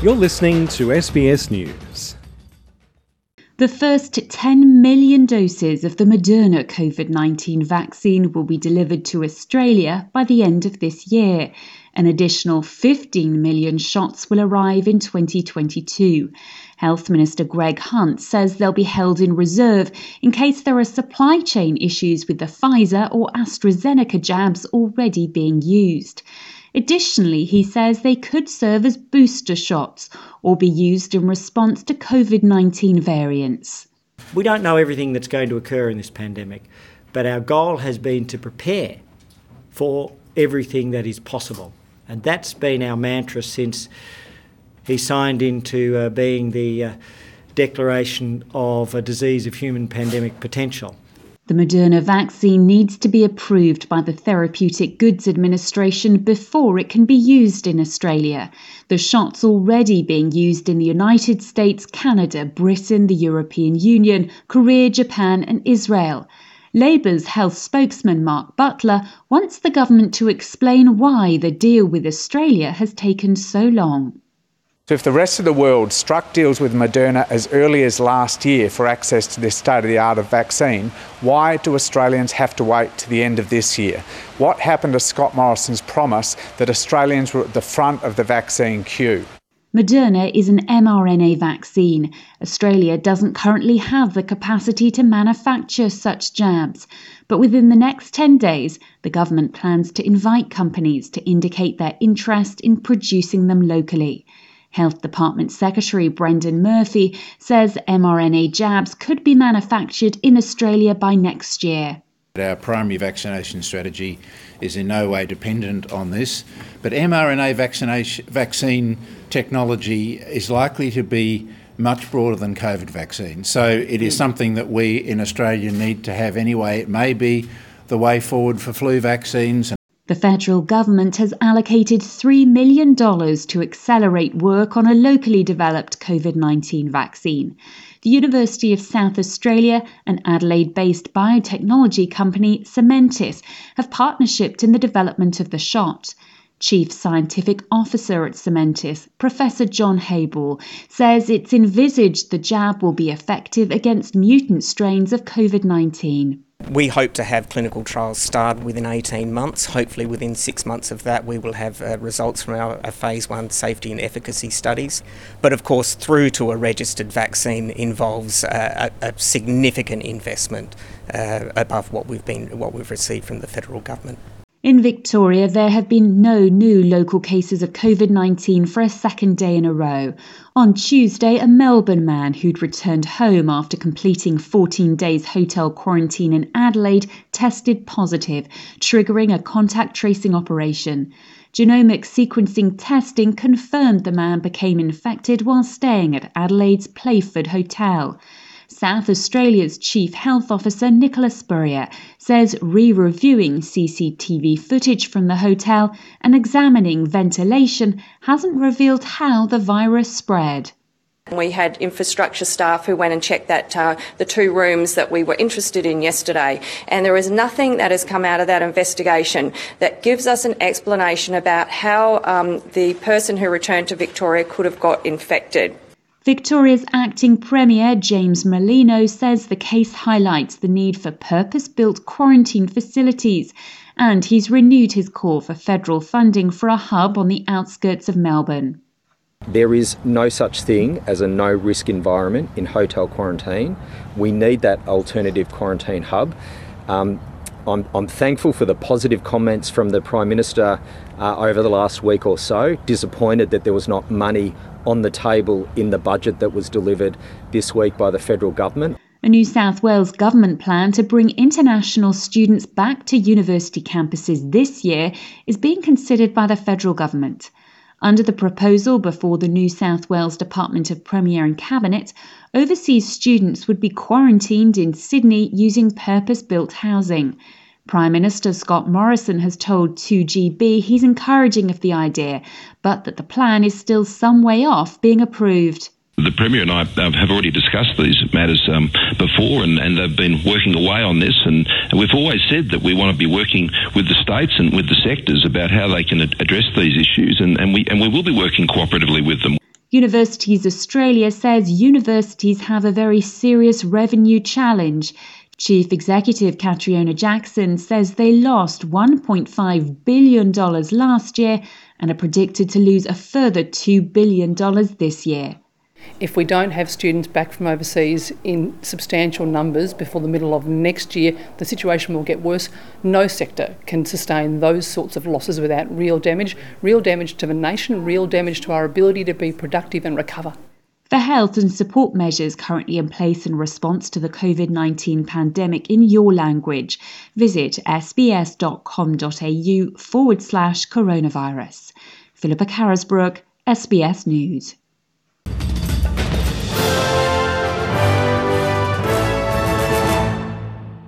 You're listening to SBS News. The first 10 million doses of the Moderna COVID-19 vaccine will be delivered to Australia by the end of this year. An additional 15 million shots will arrive in 2022. Health Minister Greg Hunt says they'll be held in reserve in case there are supply chain issues with the Pfizer or AstraZeneca jabs already being used. Additionally, he says they could serve as booster shots or be used in response to COVID-19 variants. We don't know everything that's going to occur in this pandemic, but our goal has been to prepare for everything that is possible. And that's been our mantra since he signed into being the Declaration of a Disease of Human Pandemic Potential. The Moderna vaccine needs to be approved by the Therapeutic Goods Administration before it can be used in Australia. The shot's already being used in the United States, Canada, Britain, the European Union, Korea, Japan and Israel. Labour's health spokesman Mark Butler wants the government to explain why the deal with Australia has taken so long. So if the rest of the world struck deals with Moderna as early as last year for access to this state-of-the-art vaccine, why do Australians have to wait to the end of this year? What happened to Scott Morrison's promise that Australians were at the front of the vaccine queue? Moderna is an mRNA vaccine. Australia doesn't currently have the capacity to manufacture such jabs. But within the next 10 days, the government plans to invite companies to indicate their interest in producing them locally. Health Department Secretary Brendan Murphy says mRNA jabs could be manufactured in Australia by next year. Our primary vaccination strategy is in no way dependent on this, but mRNA vaccine technology is likely to be much broader than COVID vaccine. So it is something that we in Australia need to have anyway. It may be the way forward for flu vaccines. The federal government has allocated $3 million to accelerate work on a locally developed COVID-19 vaccine. The University of South Australia and Adelaide-based biotechnology company Cementis have partnershipped in the development of the shot. Chief Scientific Officer at Cementis, Professor John Hayball, says it's envisaged the jab will be effective against mutant strains of COVID-19. We hope to have clinical trials start within 18 months. Hopefully within 6 months of that we will have results from our phase 1 safety and efficacy studies. But of course through to a registered vaccine involves a significant investment above what we've received from the federal government. In Victoria, there have been no new local cases of COVID-19 for a second day in a row. On Tuesday, a Melbourne man who'd returned home after completing 14 days hotel quarantine in Adelaide tested positive, triggering a contact tracing operation. Genomic sequencing testing confirmed the man became infected while staying at Adelaide's Playford Hotel. South Australia's Chief Health Officer Nicola Spurrier says re-reviewing CCTV footage from the hotel and examining ventilation hasn't revealed how the virus spread. We had infrastructure staff who went and checked that the 2 rooms that we were interested in yesterday, and there is nothing that has come out of that investigation that gives us an explanation about how the person who returned to Victoria could have got infected. Victoria's acting Premier, James Merlino, says the case highlights the need for purpose-built quarantine facilities, and he's renewed his call for federal funding for a hub on the outskirts of Melbourne. There is no such thing as a no-risk environment in hotel quarantine. We need that alternative quarantine hub. I'm thankful for the positive comments from the Prime Minister over the last week or so. Disappointed that there was not money on the table in the budget that was delivered this week by the federal government. A New South Wales government plan to bring international students back to university campuses this year is being considered by the federal government. Under the proposal before the New South Wales Department of Premier and Cabinet, overseas students would be quarantined in Sydney using purpose-built housing. Prime Minister Scott Morrison has told 2GB he's encouraging of the idea, but that the plan is still some way off being approved. The Premier and I have already discussed these matters before, and they've been working away on this, and we've always said that we want to be working with the states and with the sectors about how they can address these issues, and we will be working cooperatively with them. Universities Australia says universities have a very serious revenue challenge. Chief Executive Catriona Jackson says they lost $1.5 billion last year and are predicted to lose a further $2 billion this year. If we don't have students back from overseas in substantial numbers before the middle of next year, the situation will get worse. No sector can sustain those sorts of losses without real damage to the nation, real damage to our ability to be productive and recover. For health and support measures currently in place in response to the COVID-19 pandemic in your language, visit sbs.com.au/coronavirus. Philippa Carisbrook, SBS News.